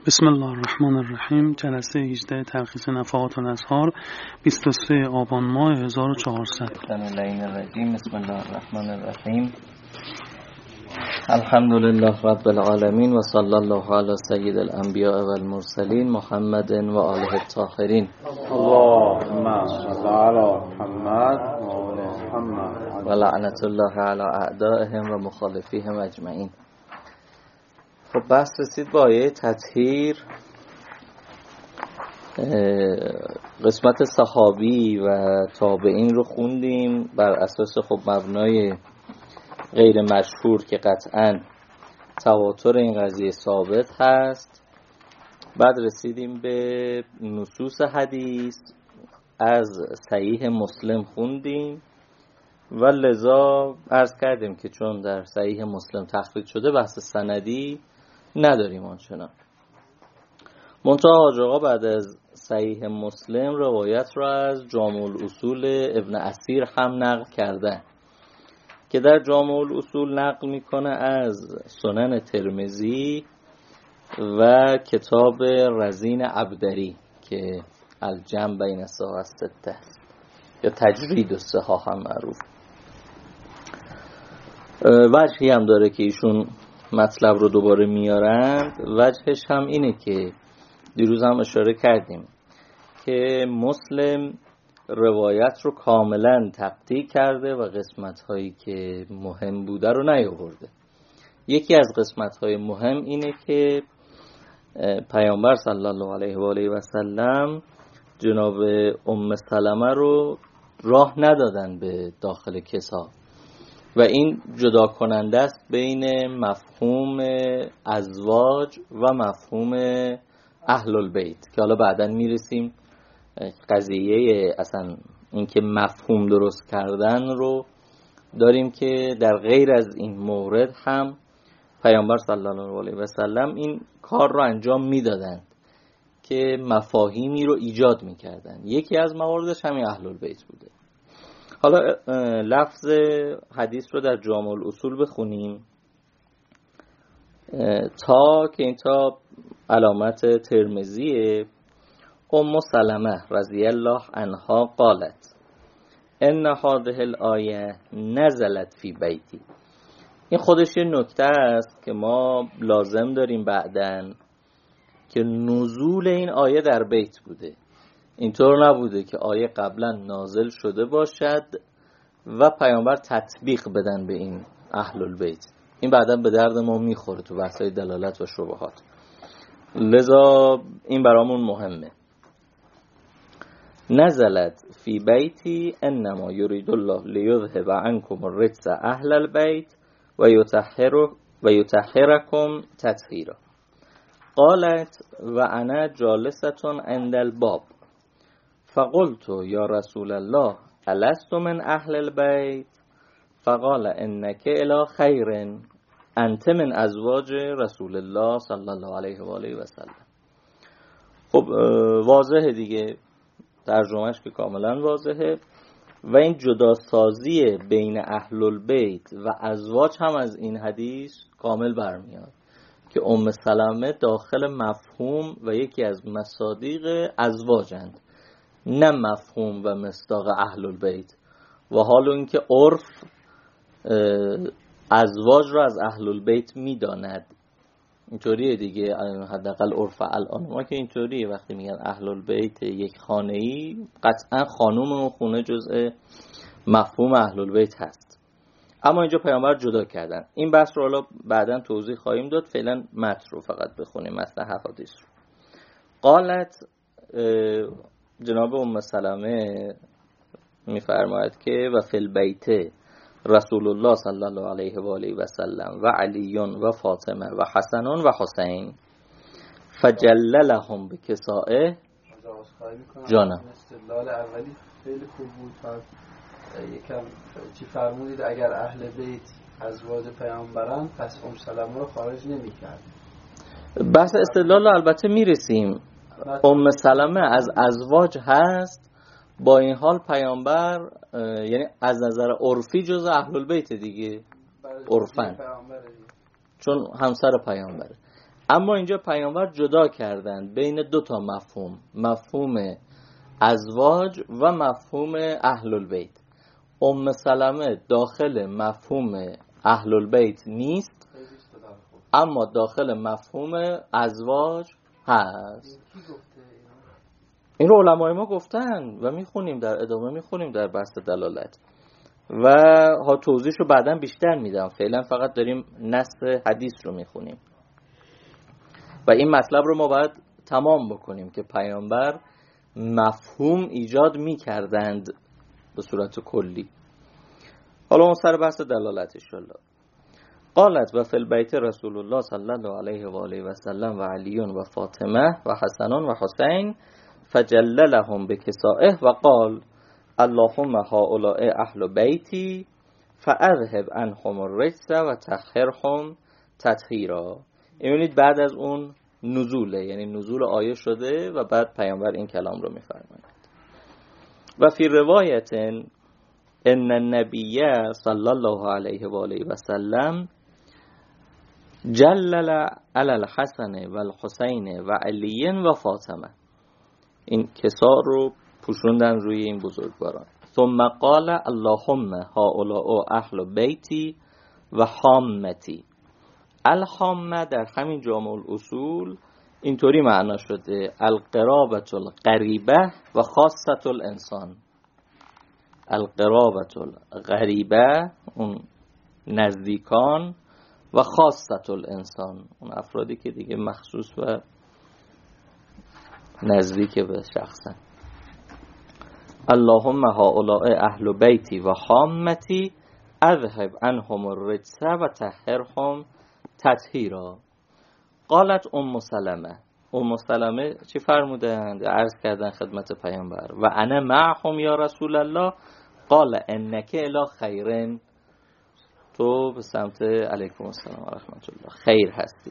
بسم الله الرحمن الرحیم. جلسه 18 تلخیص نفحات الازهار 23 آبان ماه 1400. بسم الله الرحمن الرحیم. الحمد لله رب العالمین و صلی الله علی سید الانبیاء و المرسلین محمد و آله الطاهرین. اللهم صل علی محمد و آل محمد و لعنت الله علی اعدائهم و مخالفیهم اجمعین. خب بحث رسید با آیه تطهیر، قسمت صحابی و تابعین رو خوندیم بر اساس خب مبنای غیر مشهور که قطعاً تواتر این قضیه ثابت هست. بعد رسیدیم به نصوص حدیث، از صحیح مسلم خوندیم و لذا عرض کردیم که چون در صحیح مسلم تخریج شده بحث سندی نداریم آنچنان. منتها حاج آقا بعد از صحیح مسلم روایت را از جامع الاصول ابن اثیر هم نقل کردن که در جامع الاصول نقل میکنه از سنن ترمذی و کتاب رزین عبدری که الجمع بین الصحاح السته یا تجرید الصحاح هم معروف. وجهی هم داره که ایشون مطلب رو دوباره میارند. وجهش هم اینه که دیروز هم اشاره کردیم که مسلم روایت رو کاملا تقطیع کرده و قسمت هایی که مهم بوده رو نیاورده. یکی از قسمت های مهم اینه که پیامبر صلی الله علیه و آله و سلم جناب ام سلمه رو راه ندادن به داخل کسا و این جدا کننده است بین مفهوم ازواج و مفهوم اهل البیت که حالا بعداً میرسیم قضیه اصلا اینکه مفهوم درست کردن رو داریم که در غیر از این مورد هم پیامبر صلی الله علیه و سلم این کار رو انجام میدادند که مفاهیمی رو ایجاد میکردن. یکی از مواردش همین اهل البیت بوده. حالا لفظ حدیث رو در جامع الاصول بخونیم تا که این تا علامت ترمذیه. ام سلمه رضی الله عنها قالت ان هذه الآیه نزلت فی بیتی. این خودش یه نکته است که ما لازم داریم بعداً که نزول این آیه در بیت بوده. اینطور نبوده که آیه قبلا نازل شده باشد و پیامبر تطبیق بدن به این اهل البیت. این بعدا به درد ما میخوره تو بحث‌های دلالت و شبهات، لذا این برامون مهمه. نزلت فی بیتی انما یرید الله لیذهب عنکم الرجس اهل البیت و یطهرکم تطهیرا. قالت و انا جالسة عند الباب فقلت یا رسول الله الست من اهل البیت فقال انک الی خیر انت من ازواج رسول الله صلی الله علیه و آله و سلم. خب واضحه دیگه، ترجمهش که کاملا واضحه و این جداسازی بین اهل البیت و ازواج هم از این حدیث کامل برمیاد که ام سلمه داخل مفهوم و یکی از مصادیق ازواجند، نه مفهوم و مصداق اهل البیت. و حال اینکه عرف ازواج را از اهل البیت میداند، اینطوریه دیگه. حداقل عرف الان ما که اینطوریه، وقتی میگن اهل البیت یک خانه‌ای قطعا خانم و خونه جزء مفهوم اهل البیت هست. اما اینجا پیامبر جدا کردن. این بحث رو حالا بعداً توضیح خواهیم داد، فعلا متن رو فقط بخونیم، متن حدیث رو. قالت جناب ام سلمه میفرماید که و فی البیت رسول الله صلی الله علیه و آله و سلم و علی و فاطمه و حسن و حسین فجللهم بکسائه. جانم استدلال اولی خیلی خوب بود. یکم چی فرمودید اگر اهل بیت ازواج پیامبران پس ام سلمه رو خارج نمی‌کرد. بحث استدلال البته میرسیم. ام سلمه از ازواج هست، با این حال پیامبر یعنی از نظر عرفی جز اهل البیت دیگه، عرفن، چون همسر پیامبره. اما اینجا پیامبر جدا کردن بین دو تا مفهوم، مفهوم ازواج و مفهوم اهل البیت. ام سلمه داخل مفهوم اهل البیت نیست، اما داخل مفهوم ازواج هست. این رو علمای ما گفتن و میخونیم در ادامه، میخونیم در بحث دلالت و ها توضیح رو بعداً بیشتر میدم. فعلا فقط داریم نص حدیث رو میخونیم و این مطلب رو ما باید تمام بکنیم که پیامبر مفهوم ایجاد میکردند به صورت کلی. حالا اون سر بحث دلالت انشاءالله. قالت و فی البیت رسول الله صلی الله علیه و آله و سلم و علی و فاطمه و حسن و حسین فجللهم بکسائه و قال اللهم هؤلاء اهل بیتی فاذهب عنهم الرجس و طهرهم تطهیرا. ببینید بعد از اون نزوله، یعنی نزول آیه شده و بعد پیامبر این کلام رو میفرماید. و فی روایت ان النبی صلی الله علیه و آله و سلم جلل علی الحسن و الحسین و علی و فاطمه، این کسا رو پوشوندن روی این بزرگواران. ثم قال اللهم هؤلاء اهل بیتی و حامتی. الحامه در همین جامع الاصول اینطوری معنا شده القرابة القریبه و خاصة الانسان. القرابة القریبه اون نزدیکان و خاصة الانسان اون افرادی که دیگه مخصوص و نزدیک به شخصن. اللهم هؤلاء اهل بیتی و حامتی اذهب عنهم الرجس و طهرهم تطهیرا. قالت ام سلمه چی فرمودند؟ عرض کردن خدمت پیامبر و انا معهم یا رسول الله. قال انک الی خیرن، تو به سمت علیکم السلام و رحمت الله خیر هستی.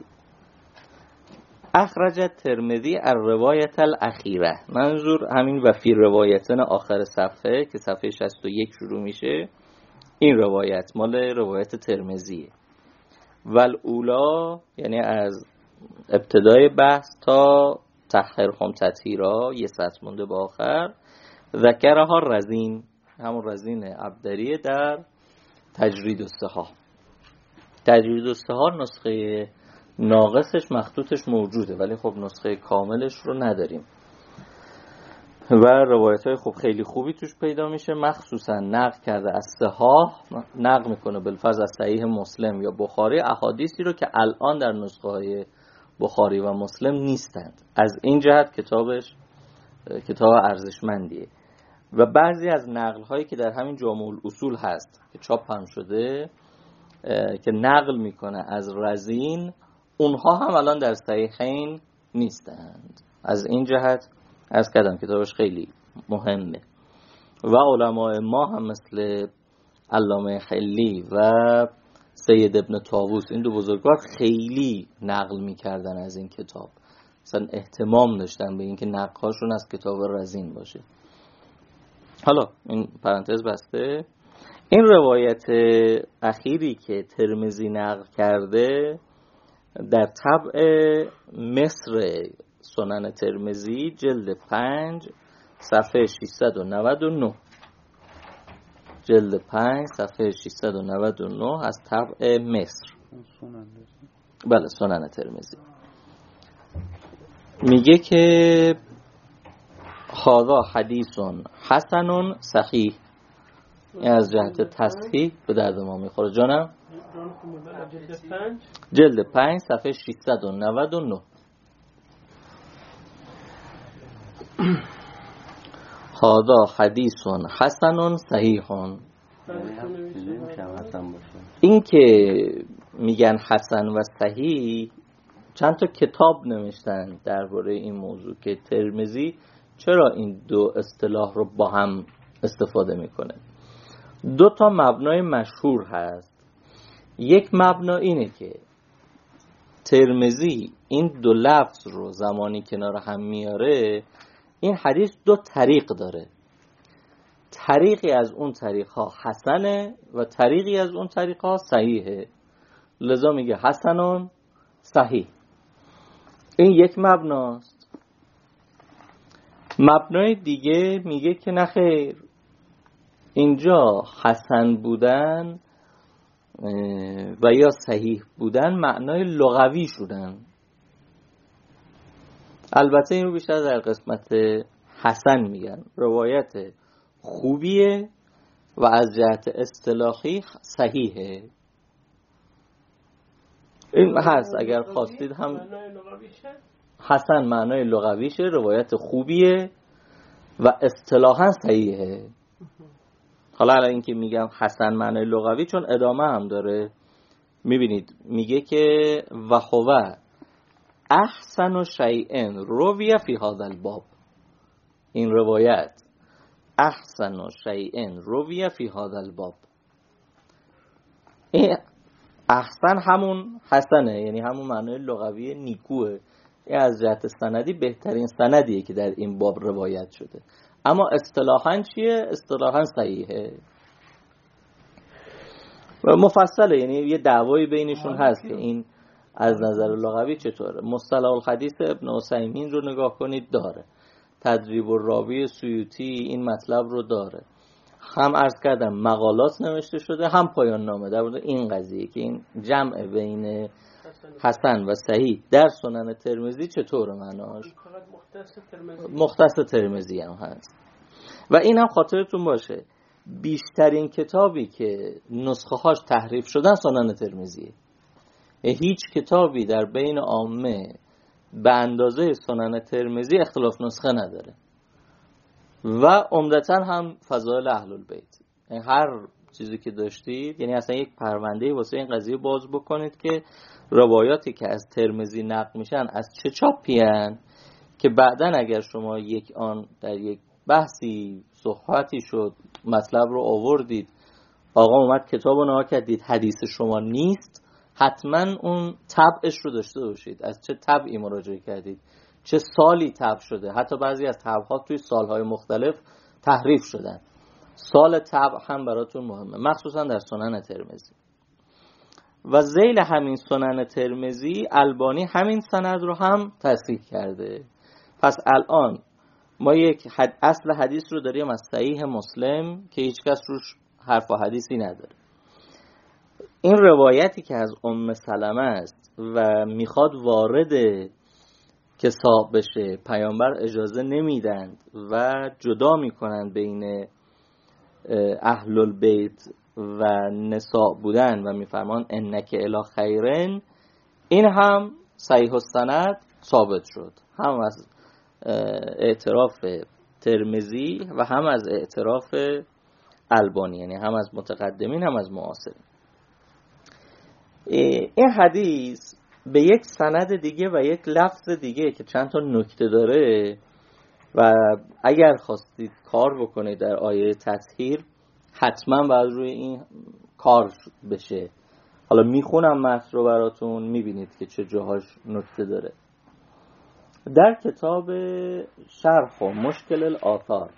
اخرج ترمذی الروایت الاخیره، منظور همین و فی روایتن آخر صفحه که صفحه 61 شروع میشه، این روایت مال روایت ترمذیه. والاولا یعنی از ابتدای بحث تا طهرهم تطهیرا یه سطر مونده با آخر. ذکرها رزین، همون رزین عبدریه در تجرید الصحاح. تجرید الصحاح نسخه ناقصش مخطوطش موجوده ولی خب نسخه کاملش رو نداریم و روایت های خب خیلی خوبی توش پیدا میشه، مخصوصا نقل کرده از صحاح، نقل میکنه بالفرض از صحیح مسلم یا بخاری احادیثی رو که الان در نسخه های بخاری و مسلم نیستند. از این جهت کتابش کتاب ارزشمندیه و بعضی از نقل هایی که در همین جامع الاصول هست که چاپ هم شده که نقل میکنه از رزین، اونها هم الان در صحیحین نیستند. از این جهت عرض کردم کتابش خیلی مهمه و علماء ما هم مثل علامه خلی و سید ابن طاووس، این دو بزرگوار خیلی نقل میکردن از این کتاب، مثلا اهتمام داشتن به اینکه نقل‌هاشون از کتاب رزین باشه. حالا این پرانتز بسته. این روایت اخیری که ترمذی نقل کرده در طبع مصر سنن ترمذی جلد 5 صفحه 699، جلد 5 صفحه 699 از طبع مصر. بله سنن ترمذی میگه که هذا حدیث حسن صحیح، از جهت تصحیح به درد ما میخوره. جانم جلد 5 صفحه 699 هذا حدیث حسن صحیح. این که میگن حسن و صحیح چند تا کتاب نوشتن درباره این موضوع که ترمذی چرا این دو اصطلاح رو با هم استفاده میکنه. دو تا مبنای مشهور هست. یک مبنا اینه که ترمذی این دو لفظ رو زمانی کنار هم میاره، این حدیث دو طریق داره، طریقی از اون طریق ها حسنه و طریقی از اون طریق ها صحیحه، لذا میگه حسنون صحیح. این یک مبناست. مبنای دیگه میگه که نخیر، اینجا حسن بودن و یا صحیح بودن معنای لغوی شدن. البته این رو بیشتر در قسمت حسن میگن، روایت خوبیه و از جهت اصطلاحی صحیحه. این هست، اگر خواستید هم حسن معنای لغویشه، روایت خوبیه و اصطلاحا صحیحه. حالا الان این که میگم حسن معنای لغوی چون ادامه هم داره، میبینید میگه که و هو احسن شیء روی فی هذا الباب. این روایت احسن شیء روی فی هذا الباب، این احسن همون حسنه، یعنی همون معنای لغوی نیکوه. این از جهت سندی بهترین سندیه که در این باب روایت شده. اما اصطلاحاً چیه؟ اصطلاحاً صحیحه و مفصله، یعنی یه دعوایی بینشون هست که این از نظر لغوی چطوره. مصطلح الحدیث ابن عثیمین رو نگاه کنید داره، تدریب الراوی سیوطی این مطلب رو داره، هم عرض کردم مقالات نوشته شده، هم پایان نامه در مورد این قضیه که این جمع بین حسن و صحیح در سنن ترمذی چطوره معناش. مختص ترمذی هم هست. و این هم خاطرتون باشه بیشترین کتابی که نسخه هاش تحریف شدن سنن ترمذیه. هیچ کتابی در بین عامه به اندازه سنن ترمذی اختلاف نسخه نداره و عمدتاً هم فضائل اهل البیت. یعنی هر چیزی که داشتید، یعنی اصلا یک پرونده واسه این قضیه باز بکنید که روایاتی که از ترمذی نقل میشن از چه چاپیان، که بعداً اگر شما یک آن در یک بحثی صحبتی شد مطلب رو آوردید، آقا اومد کتاب رو نگاه کردید حدیث شما نیست، حتما اون طبعش رو داشته باشید، از چه طبعی مراجعه کردید، چه سالی طبع شده. حتی بعضی از طبع‌ها توی سالهای مختلف تحریف شدن. سال طبع هم براتون مهمه، مخصوصا در سنن ترمذی. و ذیل همین سنن ترمذی البانی همین سند رو هم تصحیح کرده. پس الان ما یک اصل حدیث رو داریم از صحیح مسلم که هیچ کس روش حرف و حدیثی نداره. این روایتی که از ام سلمه است و میخواد وارد کساب بشه، پیامبر اجازه نمیدند و جدا میکنند بین اهل البیت و نساء بودن و میفرمان انک الی خیرن، این هم صحیح السند ثابت شد، هم از اعتراف ترمذی و هم از اعتراف البانی، یعنی هم از متقدمین هم از معاصرین. این حدیث به یک سند دیگه و یک لفظ دیگه که چند تا نکته داره و اگر خواستید کار بکنید در آیه تطهیر حتما باید روی این کار بشه. حالا میخونم متن رو براتون، میبینید که چه جاهاش نکته داره. در کتاب شرح و مشکل الآثار،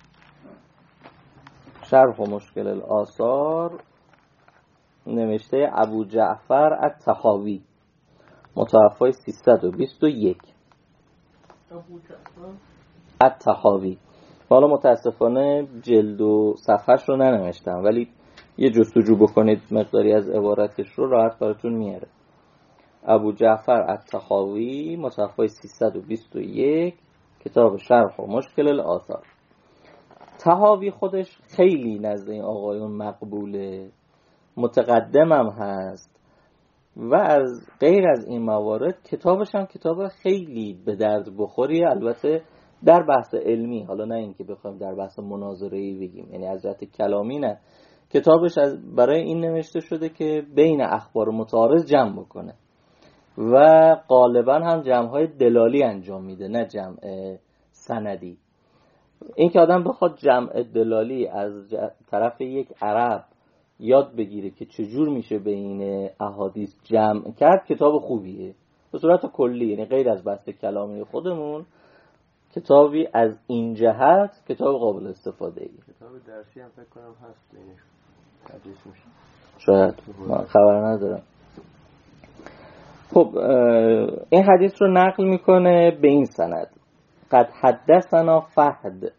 شرح و مشکل الآثار نوشته ابو جعفر الطحاوی، متوفای 321. ابو جعفر الطحاوی. حالا متاسفانه جلد و صفحش رو ننوشتم، ولی یه جستجو بکنید مقداری از عبارتش رو راحت براتون میاره. ابو جعفر الطحاوی، متوفای 321، کتاب شرح و مشکل الآثار. طحاوی خودش خیلی نزد این آقایون مقبوله، متقدمم هست و از غیر از این موارد کتابش هم کتاب خیلی به درد بخوری، البته در بحث علمی، حالا نه اینکه بخوایم در بحث مناظره‌ای بگیم، یعنی از جهت کلامی نه. کتابش برای این نوشته شده که بین اخبار متعارض جمع بکنه و غالبا هم جمع‌های دلالی انجام میده، نه جمع سندی. این که آدم بخواد جمع دلالی از طرف یک عرب یاد بگیره که چجور میشه بین احادیث جمع کرد، کتاب خوبیه به صورت کلی، یعنی غیر از بحث کلامی خودمون، کتابی از این جهت کتاب قابل استفاده ای. کتاب درسی هم فکر کنم هست تدریس میشه، شاید، من خبر ندارم. خب این حدیث رو نقل میکنه به این سند: قد حدثنا فهد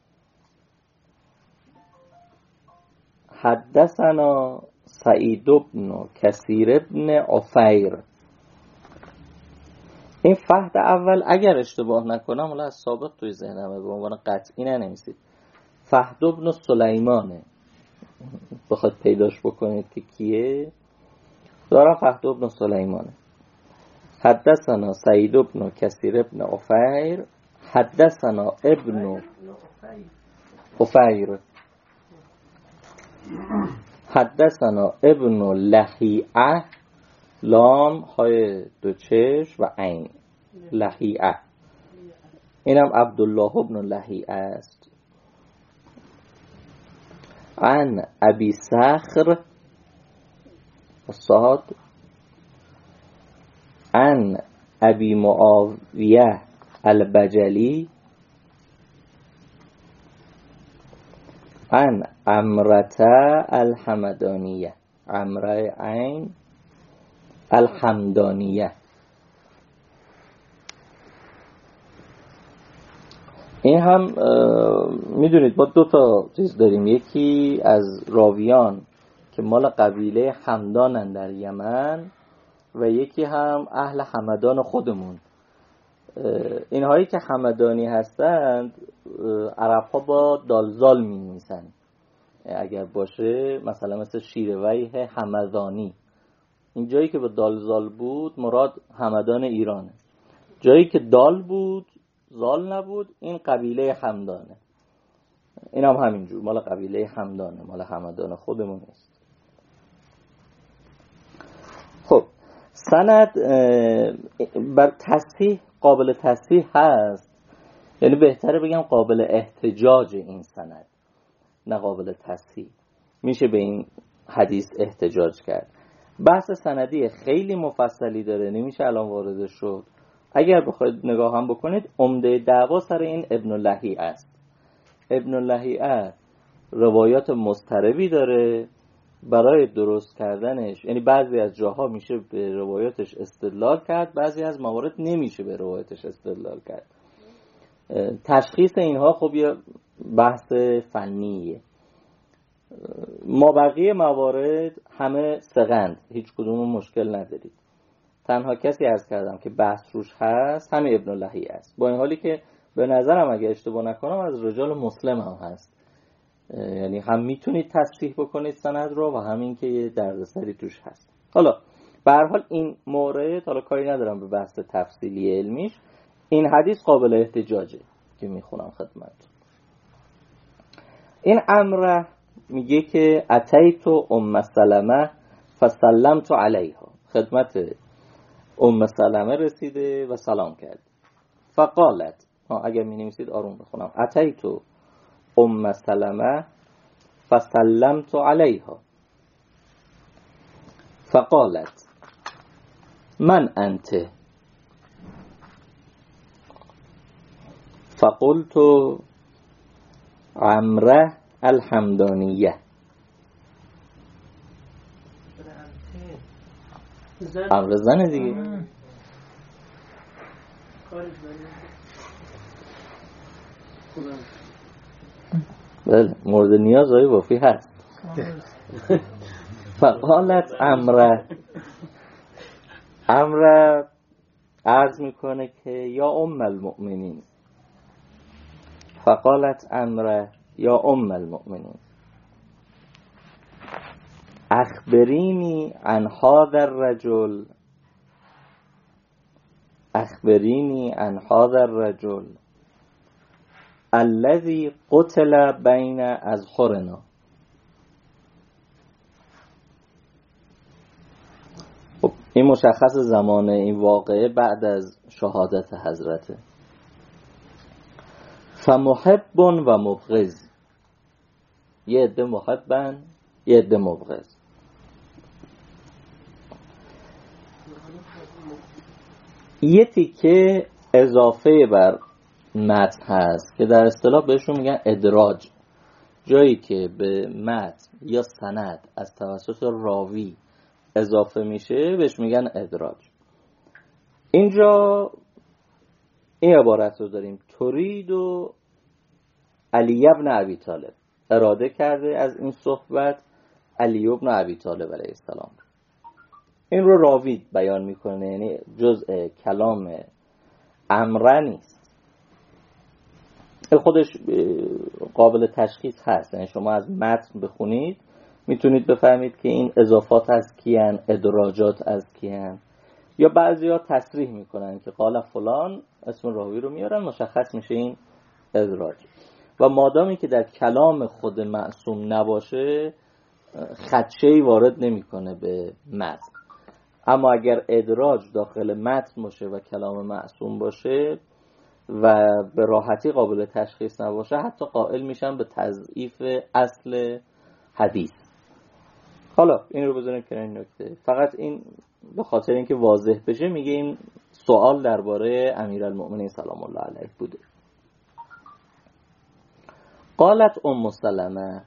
حدثنا سعید بن کثیر بن عفیر. این فهد اول اگر اشتباه نکنم، ولی از سابق توی ذهنمه، به عنوان قطعی ننویسید، فهد بن سلیمانه. بخواد پیداش بکنید که کیه، دارم فهد بن سلیمانه. حدثنا سعید بن کثیر بن عفیر حدثنا ابن عفیر حدثنا ابن لهیعه، لام های دو چشم و عین، لهیعه، اینم عبدالله ابن لهیعه است. عن ابی صخر الصاد عن ابی معاویه البجلی عن عمرته الحمدانیه، عمره عین الحمدانیه. این هم میدونید ما دو تا چیز داریم، یکی از راویان که مال قبیله حمدانن در یمن و یکی هم اهل حمدان خودمون. اینهایی که حمدانی هستند عرب‌ها با دالزال می‌نویسن، اگر باشه مثلا مثل شیرویه حمدانی، این جایی که با دالزال بود مراد حمدان ایرانه، جایی که دال بود زال نبود این قبیله حمدانه. این هم همینجور مال قبیله حمدانه، مال حمدان خودمون نیست. خب سند بر تصحیح قابل تصحیح هست، یعنی بهتره بگم قابل احتجاج این سند، نه قابل تصحیح. میشه به این حدیث احتجاج کرد. بحث سندی خیلی مفصلی داره، نمیشه الان وارد شد. اگر بخواید نگاه هم بکنید عمده دعوا سر این ابن لهیعه است. ابن لهیعه روایات مضطربی داره برای درست کردنش، یعنی بعضی از جاها میشه به روایاتش استدلال کرد، بعضی از موارد نمیشه به روایاتش استدلال کرد. تشخیص اینها خب یه بحث فنیه. ما بقیه موارد همه ثقند، هیچ کدوم مشکل ندارید. تنها کسی عرض کردم که بحث روش هست همین ابن لهیعه است، با این حالی که به نظرم اگه اشتباه نکنم از رجال مسلم هم هست، یعنی هم میتونید تصحیح بکنید سند رو و همین که یه دردسری توش هست. حالا به هر حال این مورد، حالا کاری ندارم به بحث تفصیلی علمیش، این حدیث قابل احتجاجه که میخونم خدمت. این امر میگه که اتیت ام سلمه فسلمت علیها، خدمت ام سلمه رسیده و سلام کرد. فقالت، اگر می نویسید آروم بخونم، اتیت ام سلمه فسلمت علیها فقالت من انت فقلت عمره الحمدانیه. عمره زنه دیگه. بله مورد نیاز های وافی هست. فقالت عمره عرض میکنه که یا ام المؤمنین، فقالت عمره یا ام المؤمنین اخبرینی عن هذا الرجل، اخبرینی عن هذا الرجل الذي قتل بین اظهرنا. خب این مشخص زمانه این واقعه بعد از شهادت حضرته. فمحب و مبغض، یه عده محبن یه عده مبغض. یه تیکه اضافه بر متن هست که در اصطلاح بهشون میگن ادراج، جایی که به متن یا سند از توسط راوی اضافه میشه بهش میگن ادراج. اینجا این عبارت رو داریم: ترید و علی ابن ابی طالب، اراده کرده از این صحبت علی ابن ابی طالب علیه السلام. این رو راوی بیان میکنه، یعنی جزء کلام عمرو نیست. خودش قابل تشخیص هست، یعنی شما از متن بخونید میتونید بفهمید که این اضافات از کیان، ادراجات از کیان. یا بعضیا تصریح میکنن که قال فلان، اسم راوی رو میارن، مشخص میشه این ادراج. و مادامی که در کلام خود معصوم نباشه خدشه‌ای وارد نمیکنه به متن. اما اگر ادراج داخل متن باشه و کلام معصوم باشه و به راحتی قابل تشخیص نباشه، حتی قائل میشن به تضعیف اصل حدیث. حالا این رو بذاریم کنار این نکته. فقط این به خاطر اینکه واضح بشه میگه این سوال درباره امیرالمؤمنین سلام الله علیه بوده. قالت ام سلمه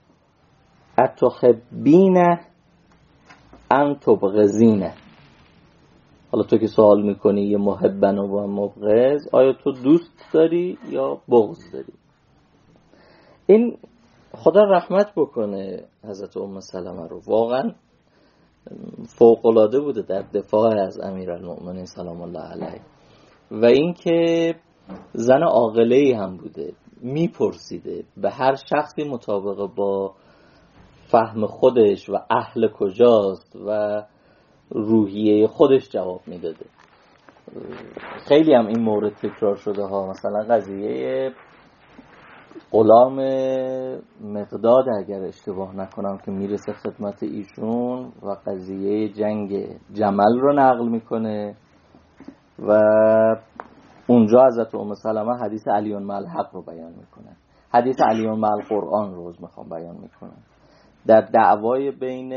اتحبین ان تبغضین. حالا تو که سوال میکنی یه محبن و مبغض، آیا تو دوست داری یا بغض داری؟ این خدا رحمت بکنه حضرت ام سلمه رو، واقعا فوق‌العاده بوده در دفاع از امیرالمؤمنین سلام الله علیه. و این که زن عاقله‌ای هم بوده، میپرسیده به هر شخصی مطابق با فهم خودش و اهل کجاست و روحیه خودش جواب میداده. خیلی هم این مورد تکرار شده ها. مثلا قضیه غلام مقداد اگر اشتباه نکنم که میرسه خدمت ایشون و قضیه جنگ جمل رو نقل میکنه و اونجا حضرت ام سلمه حدیث علی مع الحق رو بیان میکنه، حدیث علی مع القرآن رو میخوام بیان میکنه در دعوای بین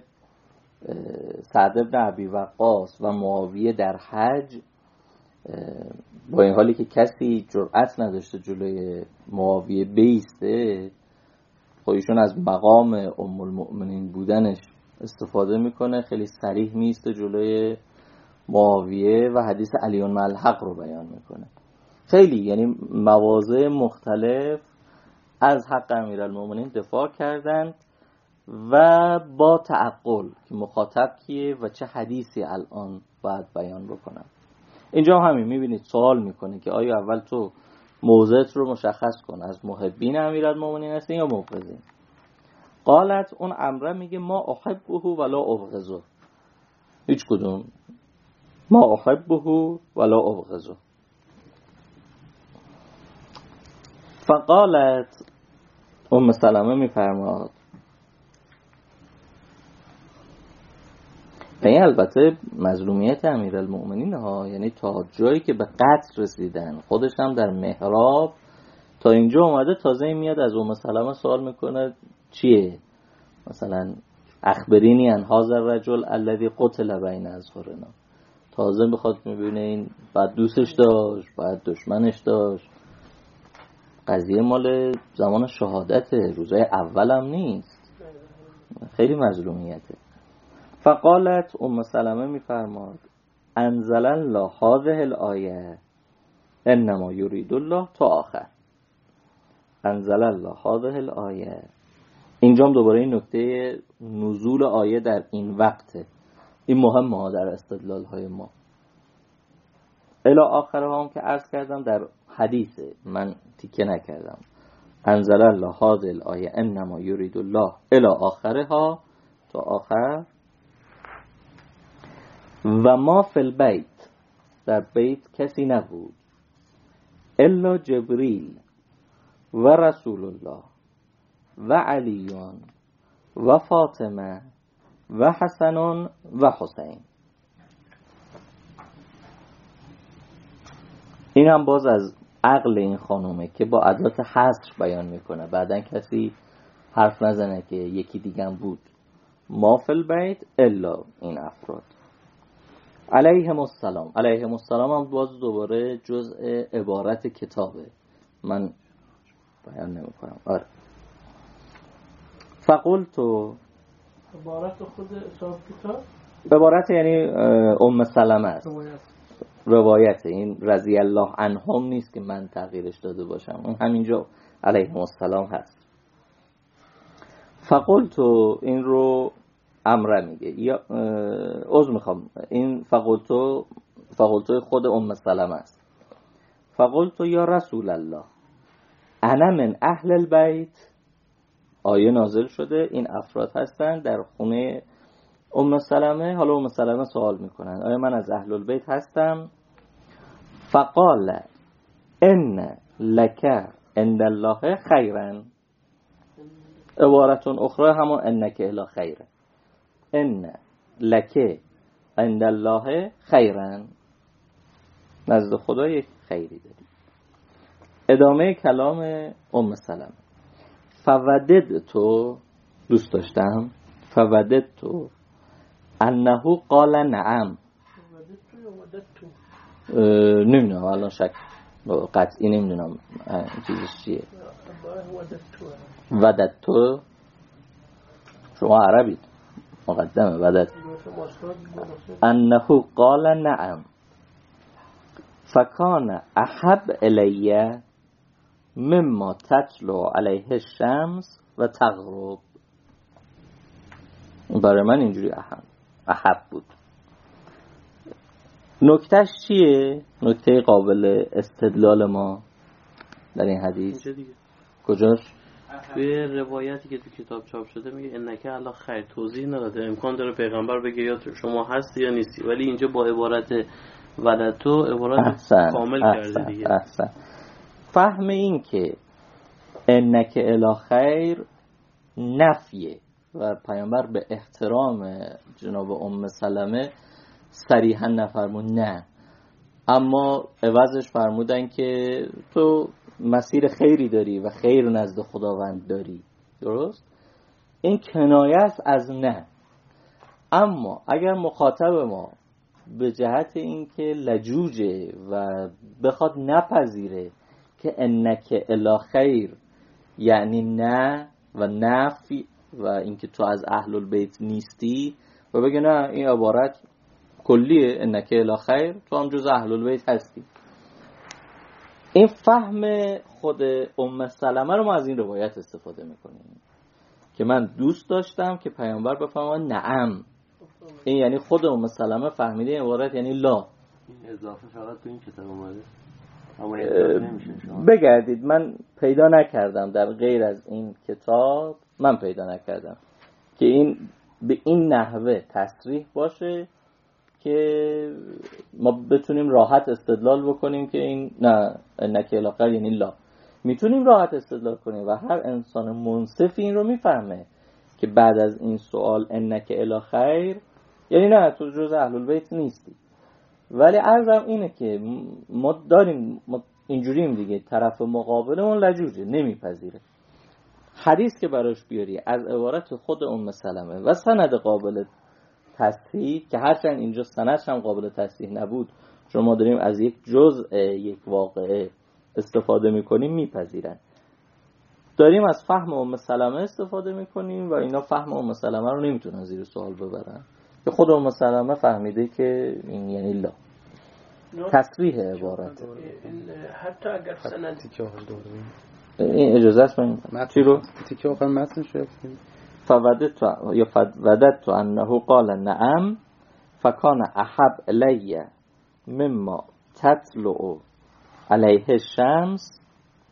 سعد بن ابی وقاص و معاویه در حج. با این حالی که کسی جرأت نداشته جلوی معاویه بیسته، خب ایشون از مقام ام المؤمنین بودنش استفاده میکنه، خیلی صریح میسته جلوی معاویه و حدیث علی مع الحق رو بیان میکنه. خیلی یعنی مواضع مختلف از حق امیرالمؤمنین دفاع کردن و با تعقل که مخاطب کیه و چه حدیثی الان باید بیان بکنم. اینجا همین میبینید سوال میکنه که آیا اول تو موضعت رو مشخص کن، از محبین امیرالمؤمنین هستی یا مبغضین؟ قالت، اون عمره میگه ما احبه ولا ابغضه، هیچ کدوم، ما احبه ولا ابغضه. فقالت ام سلمه میفرماد، این البته مظلومیت امیرالمؤمنین ها، یعنی تا جایی که به قتل رسیدن، خودش هم در محراب تا اینجا اومده، تازه میاد از ام سلمه سوال میکنه چیه؟ مثلا اخبرینی عن هذا الرجل الذي قتل بین اظهرنا. تازه میخواد میبینه این بعد دوستش داشت، بعد دشمنش داشت. قضیه مال زمان شهادته، روزای اولم نیست، خیلی مظلومیته. فقالت ام سلمه میفرماد انزل الله هذه الآیه انما یرید الله تا آخر. انزل الله هذه الآیه، اینجام دوباره این نکته نزول آیه در این وقته، این مهمه ها در استدلال های ما. الی آخر هم که عرض کردم در حدیثه، من تیکه نکردم. انزل الله هذه الآیه انما یرید الله الی آخرها، تا آخر. و ما فی البیت، در بیت کسی نبود الا جبریل و رسول الله و علیون و فاطمه و حسن و حسین. این هم باز از عقل این خانومه که با ادوات حصر بیان میکنه، بعدن کسی حرف نزنه که یکی دیگه بود. ما فی البیت الا این افراد علیهم السلام. علیهم السلام هم باز دوباره جزء عبارت کتابه، من بیان نمی کنم. آره. فقلتو، عبارت خود صاحب کتاب، عبارت یعنی ام سلمه است. روایت این رضی الله عنهم نیست که من تغییرش داده باشم، اون همینجا علیهم السلام هست. فقلتو این رو امره میگه، یا عذر میخوام، این فقلتو خود ام سلمه است. فقلتو یا رسول الله انا من اهل البیت، آیه نازل شده این افراد هستن در خونه ام سلمه. حالا ام سلمه سوال میکنن آیا من از اهل البیت هستم؟ فقال ان لک عند الله خیرا، عبارتون اخرى همون انک الی خیره، ان لک عند الله خیرا، نزد خدا یک خیری داری. ادامه کلام ام سلمه، فوددتو، دوست داشتم، فوددتو انه قال نعم، نمیدونم الان شک قطعی نمیدونم چیزش چیه. وددتو شما عربید مقدمه، ودد انه قال نعم فکان احب الیه مما تطلع علیه الشمس و تغرب، برای من اینجوری احب بود. نکتهش چیه؟ نکته قابل استدلال ما در این حدیث کجاش؟ توی روایتی که تو کتاب چاپ شده میگه انکه الله خیر، توضیح نداده، امکان داره پیغمبر بگه یا شما هستی یا نیستی، ولی اینجا با عبارت ولدتو عبارت کامل کرده دیگه. احسن. فهم این که انکه الی خیر نفیه و پیامبر به احترام جناب ام سلمه صریحا نفرمون نه، اما عوضش فرمودن که تو مسیر خیری داری و خیر نزد خداوند داری، درست؟ این کنایه است از نه. اما اگر مخاطب ما به جهت این که لجوجه و بخواد نپذیره که انک الی خیر یعنی نه و نفی و اینکه تو از اهل البیت نیستی و بگه نه این عبارت کلیه، انک الی خیر تو هم جز اهل البیت هستی، این فهم خود ام سلمه رو ما از این روایت استفاده میکنیم که من دوست داشتم که پیامبر بفهمه نعم، این یعنی خود ام سلمه فهمیده این عبارت یعنی لا. این اضافه فقط تو این کتاب اومده، اما اضافه نمیشه. بگردید، من پیدا نکردم در غیر از این کتاب، من پیدا نکردم که این به این نحوه تصریح باشه که ما بتونیم راحت استدلال بکنیم که این نه انک الی خیر یعنی لا. میتونیم راحت استدلال کنیم و هر انسان منصفی این رو میفهمه که بعد از این سوال انک الی خیر یعنی نه تو جز اهل البیت نیستی. ولی عرضم اینه که ما داریم اینجوریم دیگه، طرف مقابلمون لجوجه، نمیپذیره. حدیث که براش بیاری از عبارت خود ام سلمه و سند قابل تصحیح که هرچند اینجا سندش هم قابل تصحیح نبود، شما داریم از یک جزء یک واقعه استفاده میکنیم، میپذیرن. داریم از فهم ام سلمه استفاده میکنیم و اینا فهم ام سلمه رو نمیتونن زیر سوال ببرن که خود ام سلمه فهمیده که این یعنی لا. تصریح عبارت حتی اگر سند این اجازه است من چی رو تیکه آخر متن شد فوددت انه قال نعم فکان احب الی مما تطلع علیه الشمس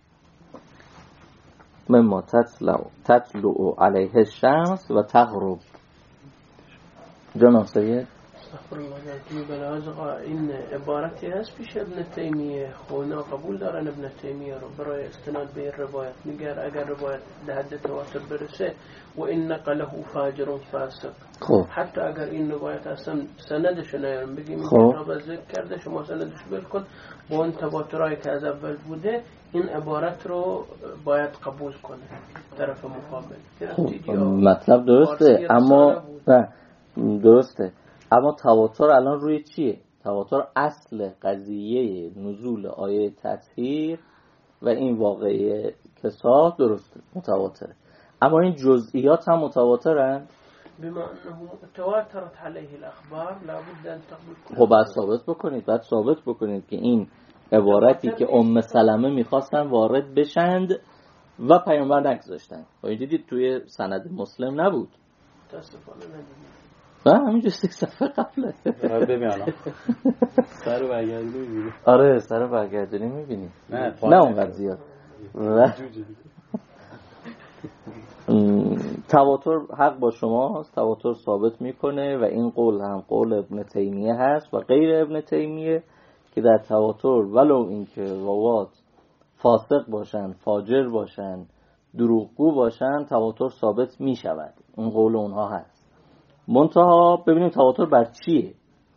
مما تطلع علیه الشمس و تغرب. جناب سید این عبارتی هست پیش ابن تیمیه، خونا قبول دارن ابن تیمیه رو برای استناد به روایت. میگه اگر روایت به حد تواتر برسه و این نقله فاجر فاسق، حتی اگر این روایت اصلا سندش نیارم بگیم این کتاب ذکر کرده شما سندش بکن با اون تواترایی که از اول بوده، این عبارت رو باید قبول کنه طرف مقابل. مطلب درسته، اما درسته، اما تواتر الان روی چیه؟ تواتر اصل قضیه نزول آیه تطهیر و این واقعه کسا درسته متواتره، اما این جزئیات هم متواترن. بما انه تواترت عليه الاخبار لابد ان تقبل. خب بعد ثابت بکنید که این عبارتی که ام سلمه میخواستن وارد بشند و پیامبر نگذاشتن. و دیدید توی سند مسلم نبود. متاسفانه ندیدیم. همینجا 6 صفحه قبله. ببینم سر برگردونی میبینی. آره سر برگردونی میبینی. نه اونقدر زیاد. تواتر حق با شماست، تواتر ثابت میکنه و این قول هم قول ابن تیمیه هست و غیر ابن تیمیه که در تواتر ولو اینکه روات فاسق باشن، فاجر باشن، دروغگو باشن، تواتر ثابت میشود. این قول اونها هست. منتها ببینیم تواتر بر چیه؟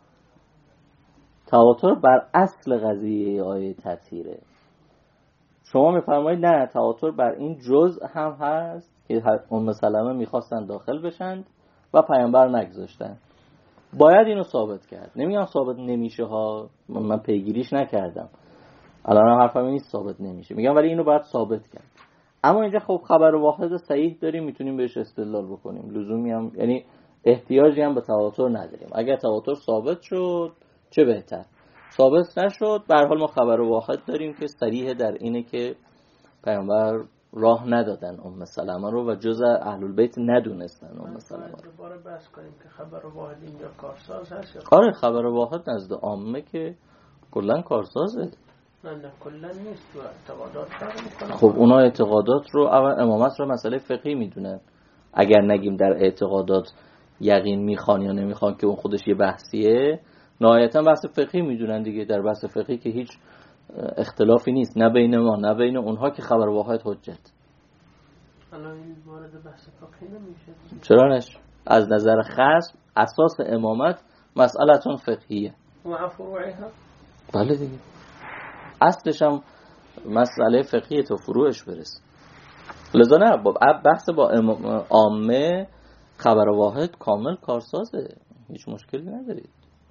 تواتر بر اصل قضیه آیه تطهیره. شما میفرمایید نه، تواتر بر این جزء هم هست که ام سلمه میخواستن داخل بشند و پیامبر نگذاشتن. باید اینو ثابت کرد. نمیگم ثابت نمیشه ها، من پیگیریش نکردم، الان حرفم نیست ثابت نمیشه، میگم ولی اینو باید ثابت کرد. اما اینجا خب خبر واحد صحیح داریم، میتونیم بهش استدلال بکنیم، لزومی هم یعنی احتیاجی هم به تواتر نداریم. اگر تواتر ثابت شد چه بهتر، ثابت نشد به هر حال ما خبر واحد داریم که صریح در اینه که پیامبر راه ندادن ام سلمه رو و جز اهل البیت ندونستن ام سلمه رو. دوباره بحث کنیم که خبر واحد اینجا کارساز هست یا آره خبر واحد نزد عامه که کلا کارسازه. نه کلا نیست، تو اعتقادات فرق میکنه. خب اونا اعتقادات رو امامت رو مسئله فقهی میدونن. اگر نگیم در اعتقادات یقین میخوان یا نمیخوان که اون خودش یه بحثیه، نهایتا بحث فقهی میدونن دیگه. در بحث فقهی که هیچ اختلافی نیست، نه بین ما نه بین اونها که خبر واحد حجت. الان این وارد بحث فقهی نمیشه. چرا نش؟ از نظر خاص اساس امامت مسئله‌تون فقهیه. و فروعها؟ بله دیگه. اصلش هم مسئله فقهیه تا فروعش برسه. لذا نه بحث با عامه خبر واحد کامل کارسازه، هیچ مشکلی ندارید.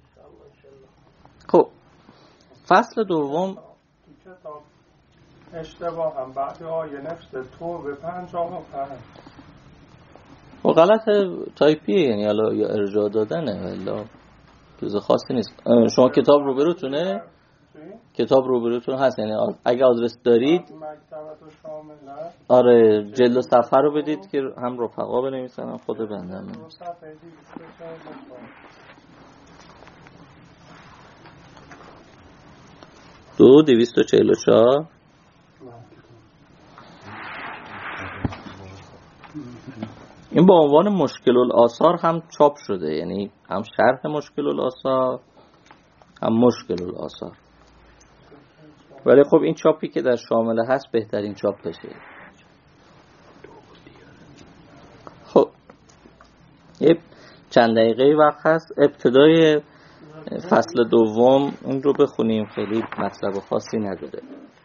خب فصل دوم اشتباه هم بعد آیه نفسه تو به 55 و غلط تایپیه، یعنی حالا یا ارجاع دادنه ولی چیز خاصی نیست. شما کتاب روبروتونه؟ کتاب روبروتون هست، یعنی اگه آدرس دارید آره جلد و صفحه رو بدید که هم رفقا بنویسن هم خود بنده هم بنویسن. 244 این با عنوان مشکل الآثار هم چاپ شده، یعنی هم شرح مشکل الآثار هم مشکل الآثار. ولی خب این چاپی که در شامله هست بهترین چاپ بشه. خب یه چند دقیقه وقت هست ابتدای فصل دوم این رو بخونیم، خیلی مطلب خاصی نداره.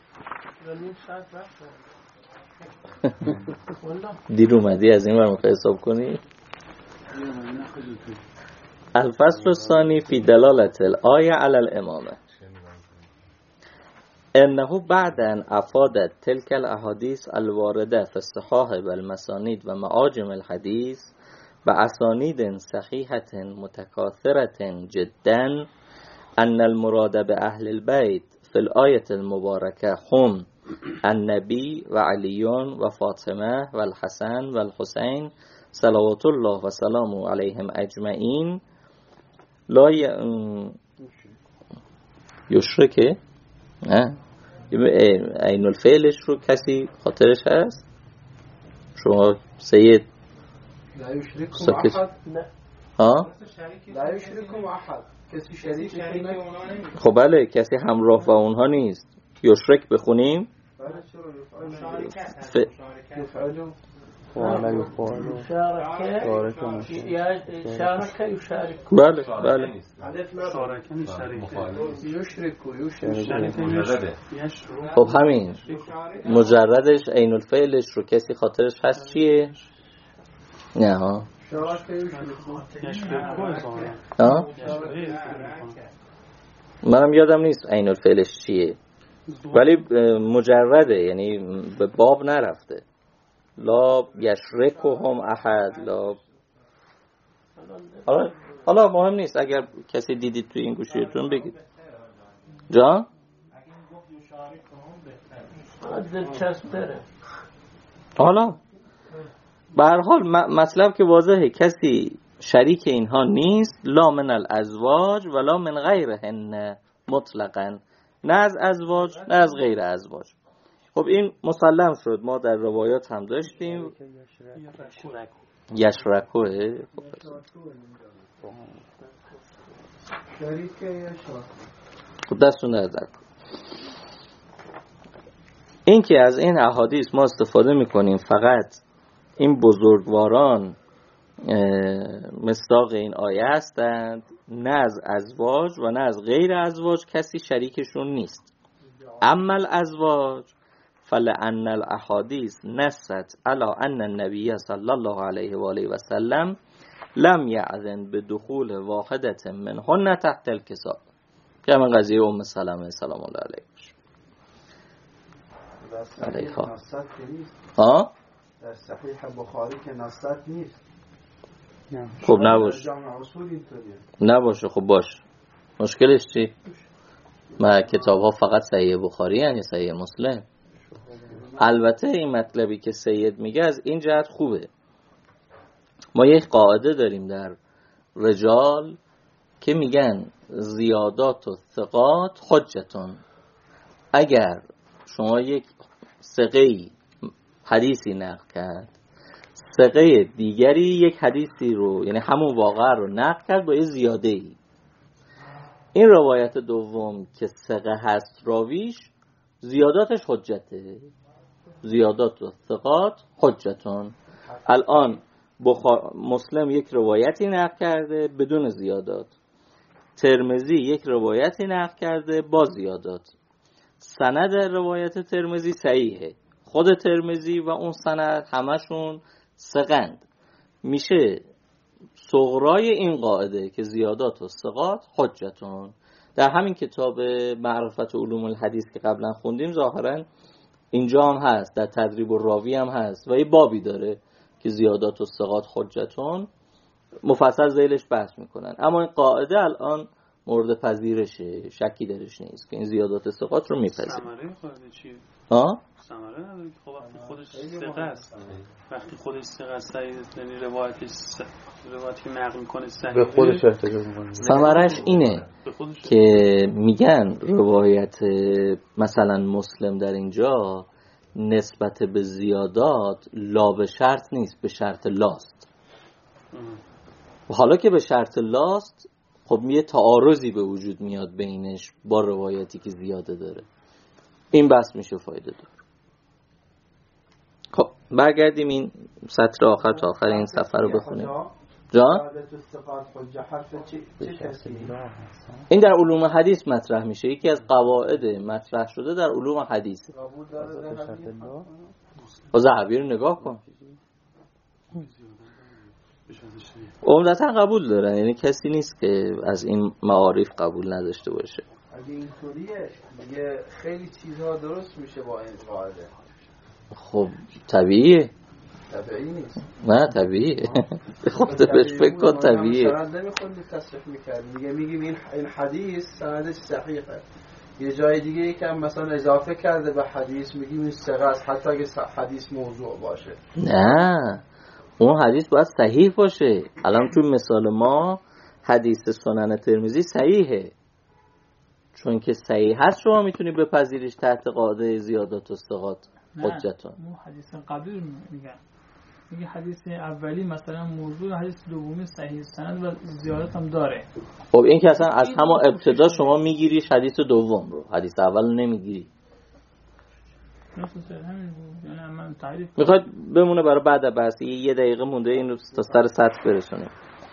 دیر اومدی از این برمخواه حساب کنی. الفصل الثانی فی دلالت الآیه علی الامامه. انه بعد ان افادت تلك الاحاديث الوارده في الصحاح والمسانید و معاجم الحديث بأسانید صحيحة متكاثرة جدا ان المراد بأهل البيت في الآية المباركة هم النبي وعلي وفاطمة والحسن والحسين صلوات الله وسلامه عليهم اجمعين لا یشرکه عین الفعلش رو کسی خاطرش هست؟ شما سید لا یشرکم احد؟ نه لا یشرکم احد، کسی شریک نکنه. خب بله کسی همراه و اونها نیست. یشرک بخونیم؟ بله چرا بله بله خب همین مجردش عین الفعلش رو کسی خاطرش هست چیه؟ نه ها منم یادم نیست عین الفعلش چیه، ولی مجرده یعنی به باب نرفته. لا یشرکهم احد، لا حالا مهم نیست، اگر کسی دیدید توی این گوشیتون بگید. جان؟ حالا به هر حال مطلب که واضحه، کسی شریک اینها نیست، لا من الازواج ولا من غیرهن مطلقاً، نه از ازواج نه از غیر ازواج. خب این مسلم شد، ما در روایات هم داشتیم یشرکوه. خب دستون در این که از این احادیث ما استفاده میکنیم، فقط این بزرگواران مصداق این آیه هستند، نه از ازواج و نه از غیر ازواج کسی شریکشون نیست. اما الازواج فلأن الاحادیث نصت علی ان النبی صلی الله علیه و آله و سلم لم یأذن بدخول واحدة منهن تحت الکساء، که همین قضیه ام سلمه سلام الله علیها. در صحیح بخاری که نصت نیست. خب نباشه. خب باش، مشکلش چی؟ ما کتاب ها فقط صحیح بخاری هن یا صحیح مسلم؟ البته این مطلبی که سید میگه از این جهت خوبه. ما یک قاعده داریم در رجال که میگن زیادات و ثقات حجتون. اگر شما یک ثقه‌ای حدیثی نقل کرد، ثقه دیگری یک حدیثی رو، یعنی همون واقعه رو نقل کرد با یه زیاده‌ای، این روایت دوم که ثقه هست راویش، زیاداتش حجته. زیادات و ثقات حجتون. الان مسلم یک روایتی نقل کرده بدون زیادات، ترمذی یک روایتی نقل کرده با زیادات. سند روایت ترمذی صحیحه، خود ترمذی و اون سند همشون ثقند. میشه صغرای این قاعده که زیادات و ثقات حجتون. در همین کتاب معرفت علوم الحدیث که قبلا خوندیم ظاهرا اینجا هم هست، در تدریب الراوی هم هست و یه بابی داره که زیادات و ثقات حجتون، مفصل ذیلش بحث میکنن. اما این قاعده الان مورد پذیرشه، شکی درش نیست که این زیادات ثقات رو میپذیره. ثمره قاعده چیه؟ ثمره نداره که خب وقتی خودش ثقه است، وقتی خودش ثقه است، یعنی روایتی که نقل میکنه صحیح به خودش احتجاج میکنه. ثمرش اینه که میگن روایت مثلا مسلم در اینجا نسبت به زیادات لا به شرط نیست، به شرط لاست. و حالا که به شرط لاست، خب یه تعارضی به وجود میاد بینش با روایتی که زیاده داره. این بحث میشه فایده داره. خب برگردیم این سطر آخر تا آخر این صفحه رو بخونیم. جان؟ این در علوم حدیث مطرح میشه، یکی از قواعد مطرح شده در علوم حدیث. ذهبی رو نگاه کن، عمدتا قبول دارن، یعنی کسی نیست که از این معارف قبول نداشته باشه. اگه اینطوریه دیگه خیلی چیزها درست میشه با این قاعده. خب طبیعیه. طبیعی نیست. نه طبیعیه. خودت بهش فکر کن طبیعیه. سند نمیخوندی تصریح میکردی، میگیم این حدیث سندش صحیحه. یه جای دیگه یکم مثلا اضافه کرده به حدیث، میگیم این ثقه است حتی اگه حدیث موضوع باشه. نه، اون حدیث باید صحیح باشه. الان تو مثال ما حدیث سنن ترمذی صحیحه، چون که صحیح هست شما میتونی بپذیریش تحت قاعده زیادات و ثقات حجتون. نه، حدیث قبلی میگه حدیث اولی مثلا موضوع، حدیث دومی صحیح سند و زیادت هم داره. خب این که اصلا از همون ابتدا شما میگیری حدیث دوم رو، حدیث اول نمیگیری. میخواد بمونه برای بعد بحث، یه دقیقه مونده این رو تا سر سطح برسونیم.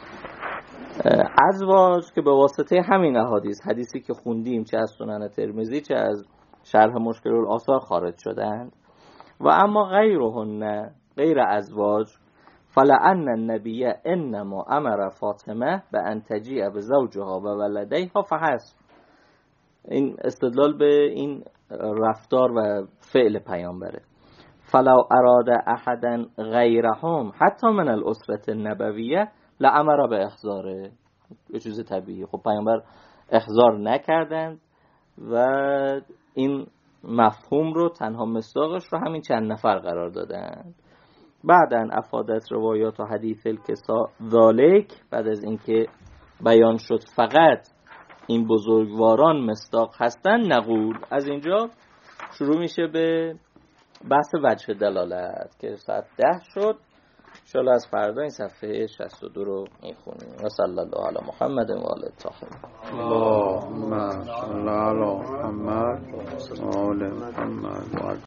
ازواج که به واسطه همین احادیث، حدیثی که خوندیم چه از سنن ترمذی چه از شرح مشکل الآثار خارج شدند. و اما غیرهن، غیر ازواج، فلأن النبی انما امر فاطمه بان تجیء بزوجها و ولدیها فحسب. این استدلال به این رفتار و فعل پیامبره. فلو اراد احدا غیرهم حتی من الاسرة النبویه لامر به احضاره، به چیز طبیعی. خب پیامبر احضار نکردند و این مفهوم رو تنها مصداقش رو همین چند نفر قرار دادند. بعدن افادت روایات و حدیث الکسا ذالک، بعد از اینکه بیان شد فقط این بزرگواران مصداق هستن، نقول، از اینجا شروع میشه به بحث وجه دلالت که ساعت 10 شد. انشاءالله از فردا این صفحه 62 رو میخونیم. و صلی الله علی محمد و آل الطاهرین. اللهم صل علی محمد و آل محمد.